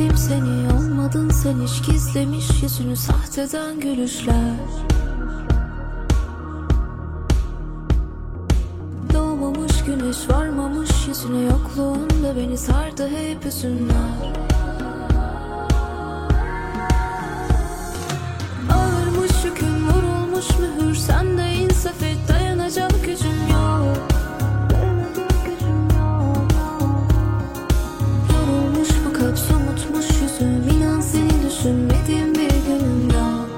İstedim seni, olmadın sen, hiç gizlemiş yüzünü sahteden gülüşler. Doğmamış güneş varmamış yüzüne, yokluğunda beni sardı hep hüzünler. Ağırmış yükün, vurulmuş mühür, sen de insaf et, dayanacak gücüm yok. Yorulmuş bu kalp, somutmuş yüzüm, inan seni düşünmediğim bir günüm yok.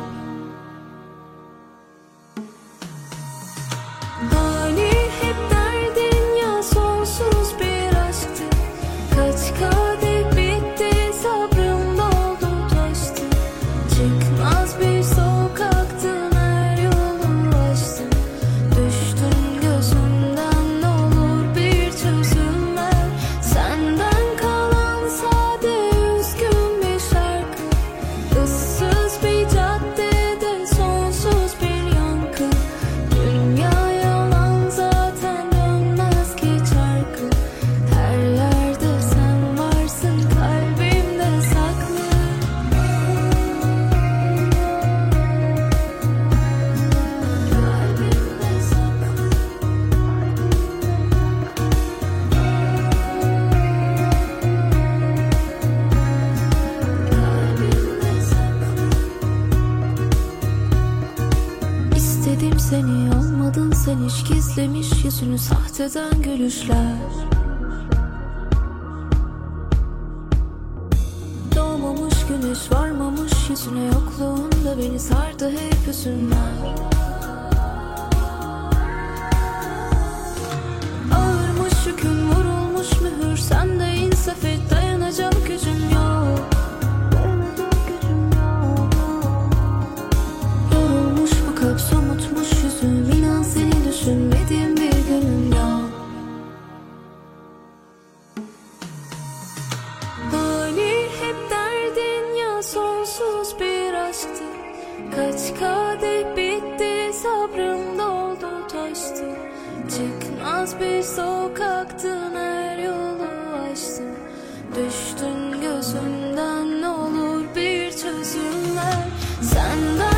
Hani hep derdin ya sonsuz bir aşktı, kaç kadeh bitti, sabrım doldu taştı. Çıkmaz bir sokaktın, her yolu açtım. Düştün gözümden, ne olur bir çözüm ver. Senden kalan sade üzgün bir şarkı, ıssız bir caddede sonsuz bir yankı. Dünya yalan zaten, dönmez ki çarkı. Her yerde sen varsın, kalbimde saklı. Kalbimde saklı. Kalbimde saklı. İstedim seni, olmadın sen, hiç gizlemiş yüzünü sahteden gülüşler. Doğmamış güneş varmamış yüzüne, yokluğunda beni sardı hep hüzünler. Ağırmış yükün, vurulmuş mühür, sen de insaf et, dayanacak gücüm yok. Yorulmuş bu kalp, somutmuş yüzüm, inan seni düşünmediğim bir günüm yok. Hani hep derdin ya sonsuz bir aşktı, kaç kadeh bitti, sabrım doldu taştı. Çıkmaz bir sokaktın, her yolu açtım. Düştün gözümden, ne olur bir çözüm ver. Senden